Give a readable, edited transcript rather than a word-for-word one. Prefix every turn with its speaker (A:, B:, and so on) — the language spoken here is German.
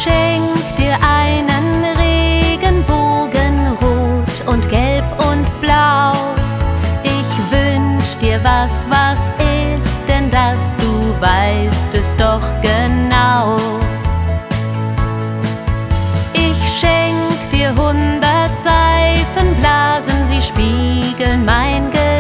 A: schenk dir einen Regenbogen, rot und gelb und blau. Ich wünsch dir was ist, denn dass du weißt es doch genau.